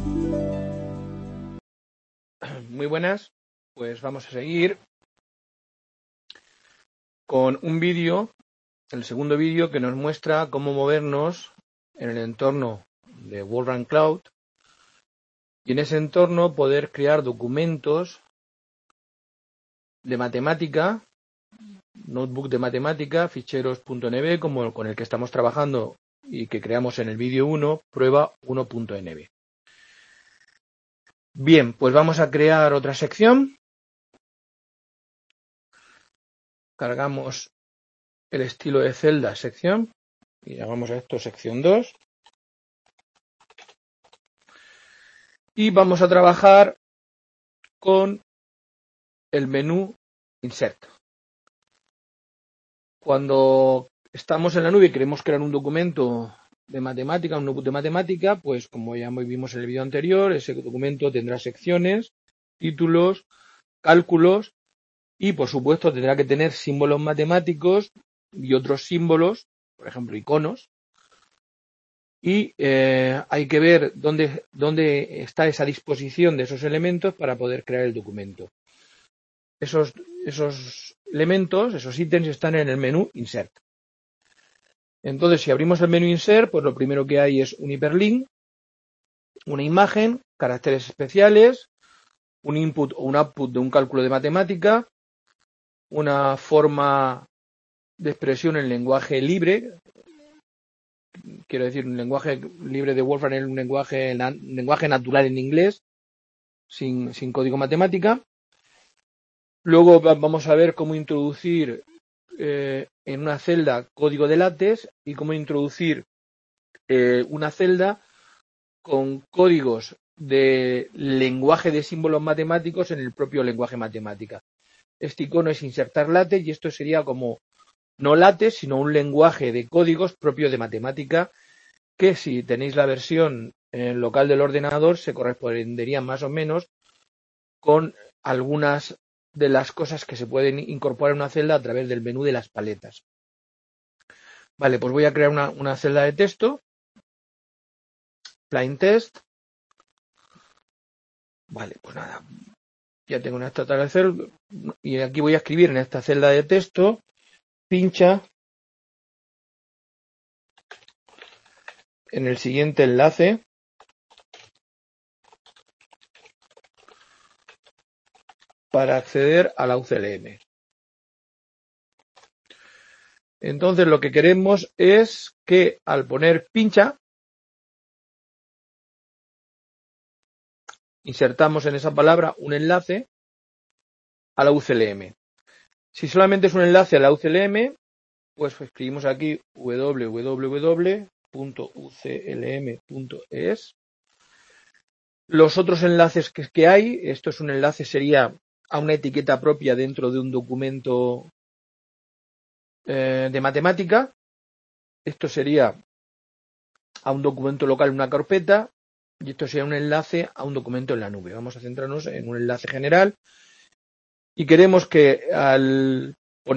Muy buenas, pues vamos a seguir con un vídeo, el segundo vídeo, que nos muestra cómo movernos en el entorno de Wolfram Cloud y en ese entorno poder crear documentos de matemática, notebook de matemática, ficheros.nb, como con el que estamos trabajando y que creamos en el vídeo 1, prueba 1.nb. Bien, pues vamos a crear otra sección. Cargamos el estilo de celda sección y llamamos a esto sección 2. Y vamos a trabajar con el menú Insert. Cuando estamos en la nube y queremos crear un documento de matemática, un notebook de matemática, pues como ya vimos en el vídeo anterior, ese documento tendrá secciones, títulos, cálculos y por supuesto tendrá que tener símbolos matemáticos y otros símbolos, por ejemplo iconos, y hay que ver dónde está esa disposición de esos elementos para poder crear el documento. Esos elementos, esos ítems están en el menú Insert. Entonces, si abrimos el menú Insert, pues lo primero que hay es un hiperlink, una imagen, caracteres especiales, un input o un output de un cálculo de matemática, una forma de expresión en lenguaje libre, quiero decir, un lenguaje libre de Wolfram es un lenguaje natural en inglés, sin código matemática. Luego vamos a ver cómo introducir en una celda código de látex y cómo introducir una celda con códigos de lenguaje de símbolos matemáticos en el propio lenguaje matemática. Este icono es insertar látex y esto sería como no látex, sino un lenguaje de códigos propio de matemática que si tenéis la versión local del ordenador se correspondería más o menos con algunas de las cosas que se pueden incorporar en una celda a través del menú de las paletas. Vale, pues voy a crear una celda de texto, plain text. Vale, pues nada, ya tengo una tabla de celda y aquí voy a escribir en esta celda de texto, pincha en el siguiente enlace para acceder a la UCLM. Entonces lo que queremos es que al poner pincha, insertamos en esa palabra un enlace a la UCLM. Si solamente es un enlace a la UCLM, pues escribimos aquí www.uclm.es. Los otros enlaces que hay, esto es un enlace, sería a una etiqueta propia dentro de un documento de matemática. Esto sería a un documento local en una carpeta y esto sería un enlace a un documento en la nube. Vamos a centrarnos en un enlace general y queremos que al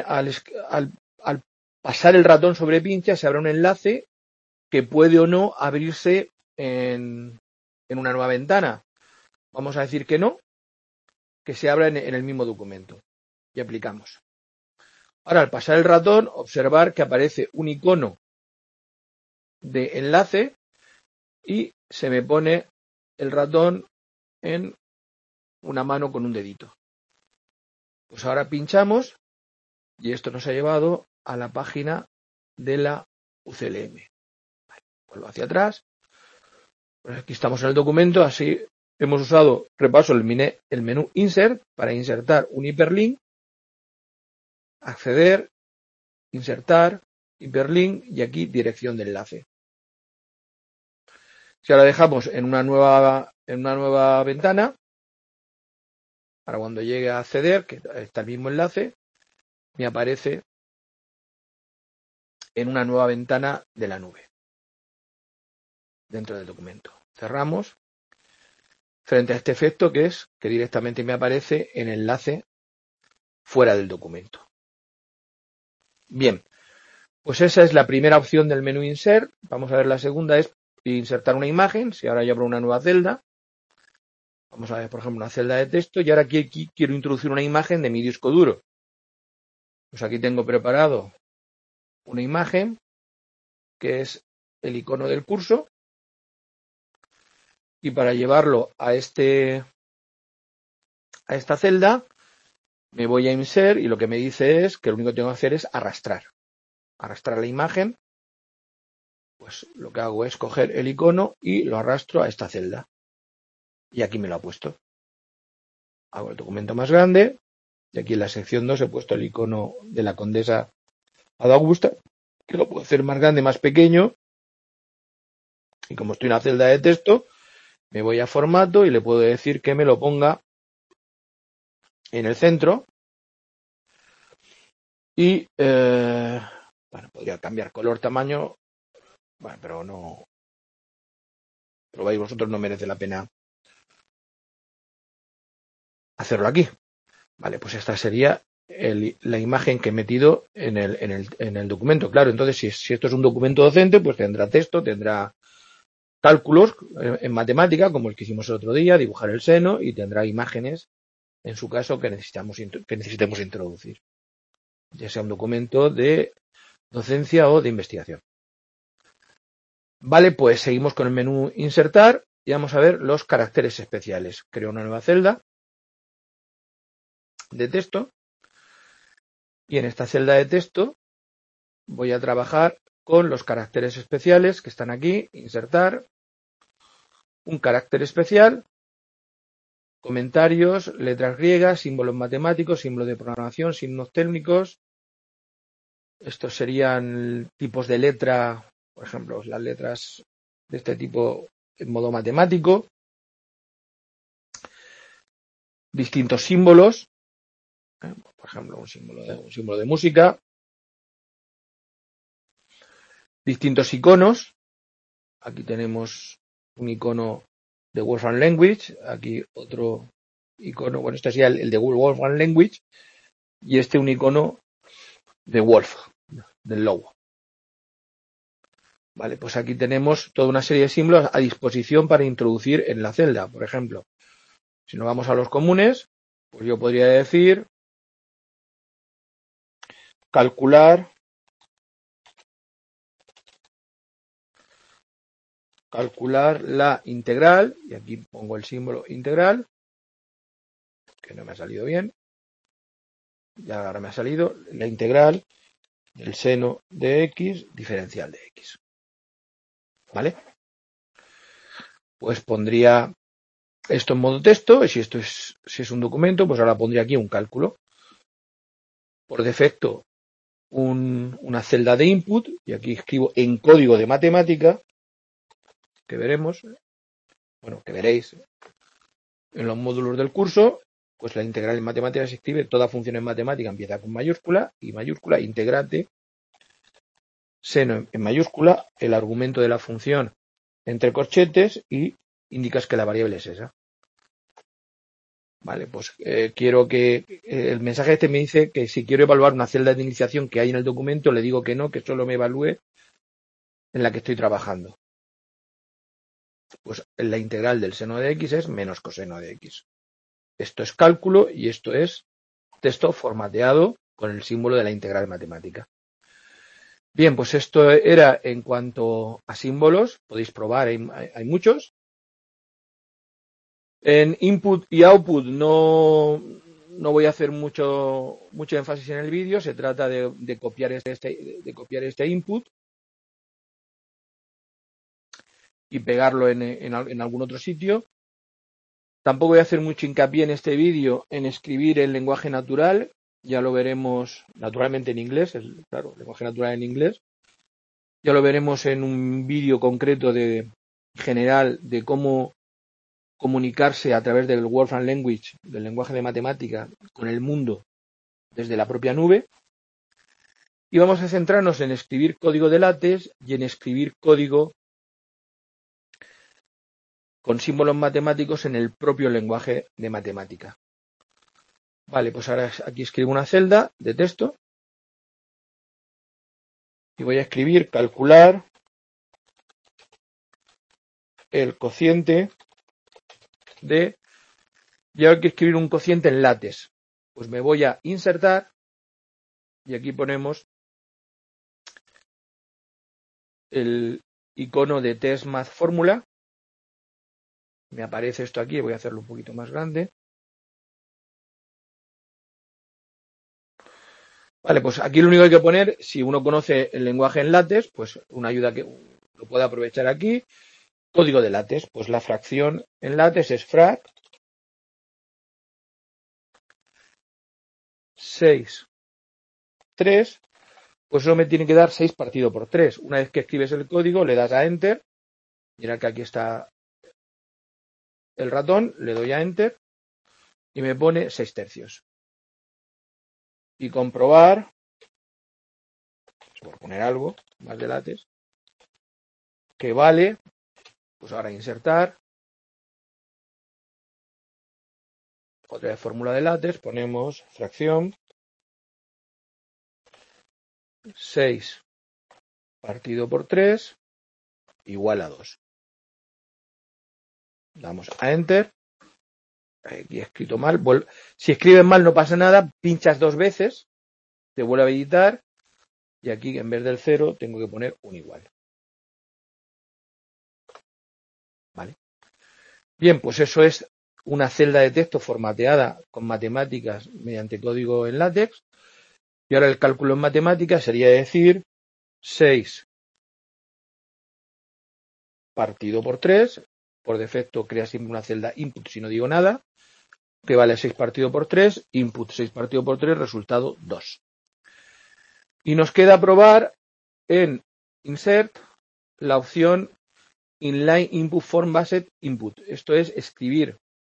pasar el ratón sobre pincha se abra un enlace que puede o no abrirse en una nueva ventana. Vamos a decir que no, que se abra en el mismo documento y aplicamos. Ahora, al pasar el ratón, observar que aparece un icono de enlace y se me pone el ratón en una mano con un dedito. Pues ahora pinchamos y esto nos ha llevado a la página de la UCLM. Vale, vuelvo hacia atrás. Pues aquí estamos en el documento, así hemos usado, repaso el menú Insert para insertar un hiperlink, acceder, insertar, hiperlink y aquí dirección de enlace. Si ahora dejamos en una nueva ventana, para cuando llegue a acceder, que está el mismo enlace, me aparece en una nueva ventana de la nube, dentro del documento. Cerramos, frente a este efecto que es que directamente me aparece el enlace fuera del documento. Bien, pues esa es la primera opción del menú Insert. Vamos a ver la segunda, es insertar una imagen. Si ahora yo abro una nueva celda, Vamos a ver, por ejemplo, una celda de texto y ahora aquí quiero introducir una imagen de mi disco duro. Pues aquí tengo preparado una imagen que es el icono del curso y para llevarlo a esta celda me voy a insert y lo que me dice es que lo único que tengo que hacer es arrastrar la imagen. Pues lo que hago es coger el icono y lo arrastro a esta celda y aquí me lo ha puesto. Hago el documento más grande y aquí en la sección 2 he puesto el icono de la condesa Ada Augusta, que lo puedo hacer más grande, más pequeño, y como estoy en una celda de texto me voy a formato y le puedo decir que me lo ponga en el centro y bueno, podría cambiar color, tamaño, bueno, pero no, pero veis vosotros, no merece la pena hacerlo aquí. Vale, pues esta sería la imagen que he metido en el documento. Claro, entonces si esto es un documento docente, pues tendrá texto, tendrá cálculos en matemática, como el que hicimos el otro día, dibujar el seno, y tendrá imágenes, en su caso, que necesitemos introducir, ya sea un documento de docencia o de investigación. Vale, pues seguimos con el menú insertar y vamos a ver los caracteres especiales. Creo una nueva celda de texto y en esta celda de texto voy a trabajar con los caracteres especiales que están aquí, insertar, un carácter especial, comentarios, letras griegas, símbolos matemáticos, símbolos de programación, signos técnicos. Estos serían tipos de letra, por ejemplo, las letras de este tipo en modo matemático. Distintos símbolos, por ejemplo, un símbolo de música. Distintos iconos. Aquí tenemos un icono de Wolfram Language, aquí otro icono, bueno, este sería el de Wolfram Language y este un icono de Wolf, del logo. Vale, pues aquí tenemos toda una serie de símbolos a disposición para introducir en la celda. Por ejemplo, si nos vamos a los comunes, pues yo podría decir calcular la integral, y aquí pongo el símbolo integral, que no me ha salido bien, ya ahora me ha salido la integral del seno de x diferencial de x. ¿Vale? Pues pondría esto en modo texto, y si es un documento, pues ahora pondría aquí un cálculo. Por defecto, una celda de input, y aquí escribo en código de matemática, que veremos, bueno, que veréis en los módulos del curso, pues la integral en matemáticas se escribe, toda función en matemática empieza con mayúscula, y mayúscula, integrante, seno en mayúscula, el argumento de la función entre corchetes, y indicas que la variable es esa. Vale, pues quiero que el mensaje este me dice que si quiero evaluar una celda de iniciación que hay en el documento, le digo que no, que solo me evalúe en la que estoy trabajando. Pues la integral del seno de x es menos coseno de x. Esto es cálculo y esto es texto formateado con el símbolo de la integral matemática. Bien, pues esto era en cuanto a símbolos. Podéis probar, hay muchos. En input y output no voy a hacer mucho énfasis en el vídeo. Se trata de copiar este input y pegarlo en algún otro sitio. Tampoco voy a hacer mucho hincapié en este vídeo en escribir en lenguaje natural. Ya lo veremos naturalmente en inglés, claro, lenguaje natural en inglés. Ya lo veremos en un vídeo concreto general de cómo comunicarse a través del Wolfram Language, del lenguaje de matemática, con el mundo desde la propia nube. Y vamos a centrarnos en escribir código de látex y en escribir código con símbolos matemáticos en el propio lenguaje de matemática. Vale, pues ahora aquí escribo una celda de texto y voy a escribir calcular el cociente de Y ahora hay que escribir un cociente en látex. Pues me voy a insertar y aquí ponemos el icono de Test Math Fórmula. Me aparece esto aquí, voy a hacerlo un poquito más grande. Vale, pues aquí lo único que hay que poner, si uno conoce el lenguaje en látex, pues una ayuda que lo puede aprovechar aquí. Código de látex, pues la fracción en látex es frac 6, 3, pues eso me tiene que dar 6 partido por 3. Una vez que escribes el código, le das a Enter. Mira que aquí está el ratón, le doy a Enter y me pone 6 tercios. Y comprobar, por poner algo más de látex, que vale, pues ahora insertar. Otra vez fórmula de látex, ponemos fracción 6 partido por 3 igual a 2. Damos a Enter. Aquí he escrito mal. Si escribes mal no pasa nada. Pinchas 2 veces. Te vuelve a editar. Y aquí en vez del 0 tengo que poner un igual. ¿Vale? Bien, pues eso es una celda de texto formateada con matemáticas mediante código en látex. Y ahora el cálculo en matemáticas sería decir 6 partido por 3. Por defecto crea siempre una celda input si no digo nada. Que vale 6 partido por 3. Input 6 partido por 3. Resultado 2. Y nos queda probar en Insert la opción Inline Input Form Based Input. Esto es escribir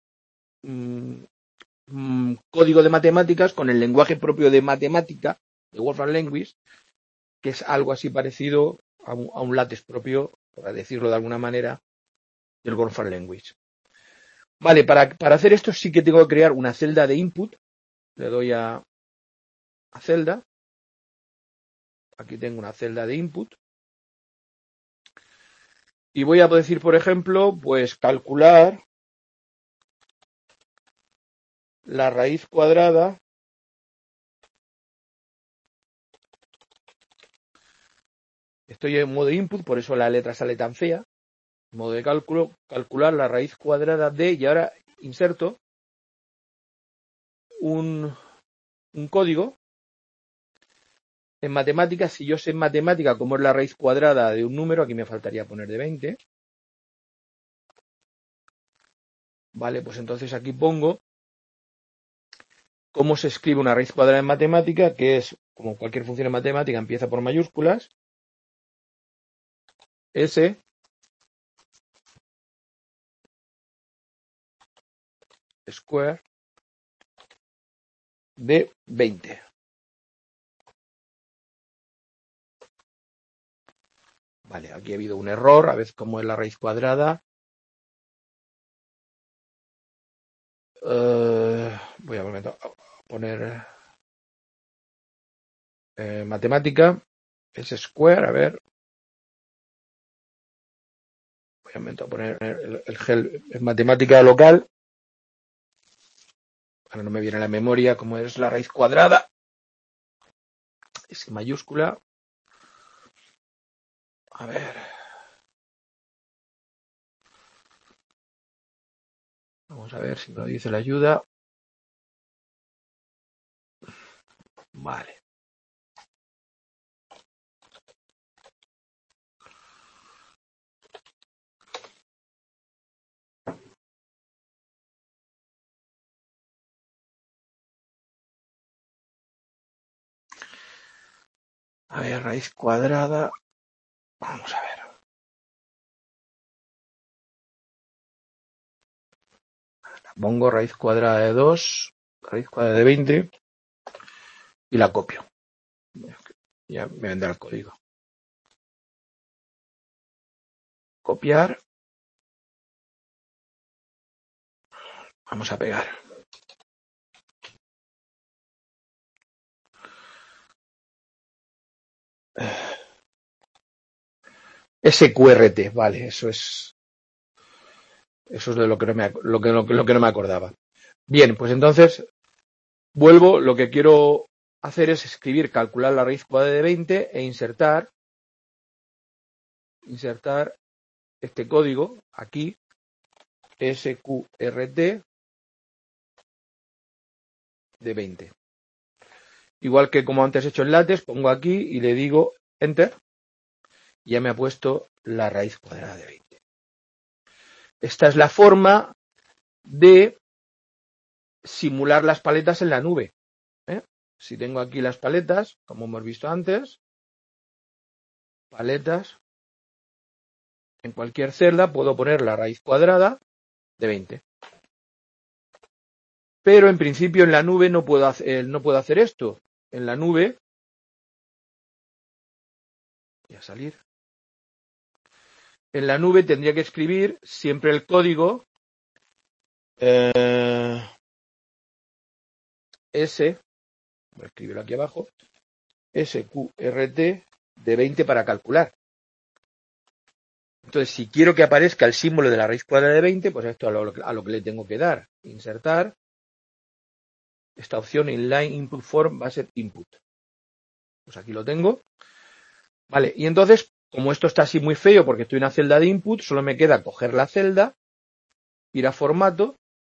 código de matemáticas con el lenguaje propio de matemática, de Wolfram Language, que es algo así parecido a un látex propio, por decirlo de alguna manera, del Wolfram Language. Vale, para hacer esto sí que tengo que crear una celda de input. Le doy a celda. Aquí tengo una celda de input. Y voy a decir, por ejemplo, pues calcular la raíz cuadrada estoy en modo input, por eso la letra sale tan fea. Modo de cálculo, calcular la raíz cuadrada de, y ahora inserto un código. En matemáticas, si yo sé en matemática cómo es la raíz cuadrada de un número, aquí me faltaría poner de 20. Vale, pues entonces aquí pongo cómo se escribe una raíz cuadrada en matemática, que es, como cualquier función en matemática, empieza por mayúsculas. S square de 20. Vale, aquí ha habido un error, a ver cómo es la raíz cuadrada. Voy a poner matemática, es square, a ver. Voy a poner el gel en matemática local. Ahora no me viene a la memoria cómo es la raíz cuadrada. Es mayúscula. A ver. Vamos a ver si me lo dice la ayuda. Vale. A ver, raíz cuadrada. Vamos a ver. Pongo raíz cuadrada de 2, raíz cuadrada de 20 y la copio. Ya me vendrá el código. Copiar. Vamos a pegar. SQRT, vale, eso es de lo que no me acordaba. Bien, pues entonces vuelvo, lo que quiero hacer es escribir, calcular la raíz cuadrada de 20 e insertar este código aquí, SQRT de 20. Igual que como antes he hecho en LaTeX, pongo aquí y le digo Enter. Y ya me ha puesto la raíz cuadrada de 20. Esta es la forma de simular las paletas en la nube. Si tengo aquí las paletas, como hemos visto antes, paletas, en cualquier celda puedo poner la raíz cuadrada de 20. Pero en principio en la nube no puedo hacer esto. En la nube, voy a salir, en la nube tendría que escribir siempre el código S, voy a escribirlo aquí abajo, SQRT de 20 para calcular. Entonces, si quiero que aparezca el símbolo de la raíz cuadrada de 20, pues esto a lo que le tengo que dar. Insertar. Esta opción inline input form va a ser input. Pues aquí lo tengo. Vale, y entonces, como esto está así muy feo porque estoy en una celda de input, solo me queda coger la celda, ir a formato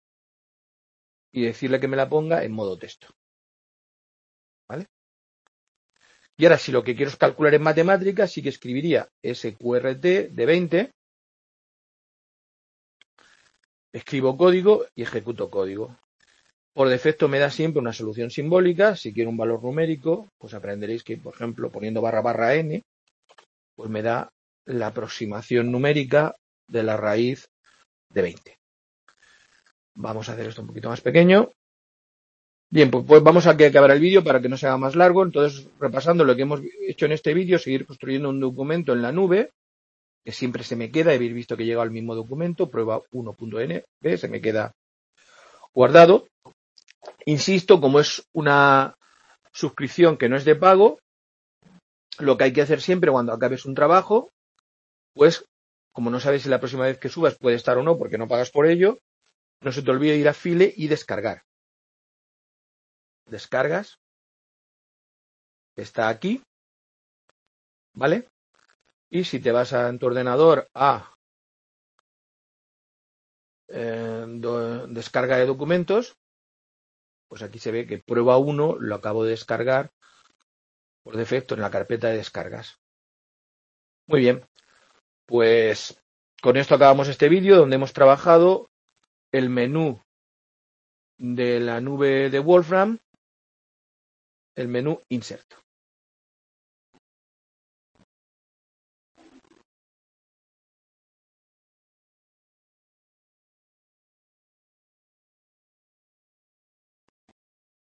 y decirle que me la ponga en modo texto. ¿Vale? Y ahora, si lo que quiero es calcular en matemáticas, sí que escribiría SQRT de 20, escribo código y ejecuto código. Por defecto me da siempre una solución simbólica. Si quiero un valor numérico, pues aprenderéis que, por ejemplo, poniendo /n, pues me da la aproximación numérica de la raíz de 20. Vamos a hacer esto un poquito más pequeño. Bien, pues vamos a acabar el vídeo para que no se haga más largo. Entonces, repasando lo que hemos hecho en este vídeo, seguir construyendo un documento en la nube, que siempre se me queda, habéis visto que llega al mismo documento, prueba 1.nb, se me queda guardado. Insisto, como es una suscripción que no es de pago, lo que hay que hacer siempre cuando acabes un trabajo, pues, como no sabes si la próxima vez que subas puede estar o no, porque no pagas por ello, no se te olvide ir a File y descargar. Descargas. Está aquí. ¿Vale? Y si te vas en tu ordenador a descarga de documentos, pues aquí se ve que prueba 1 lo acabo de descargar por defecto en la carpeta de descargas. Muy bien, pues con esto acabamos este vídeo donde hemos trabajado el menú de la nube de Wolfram, el menú Insert.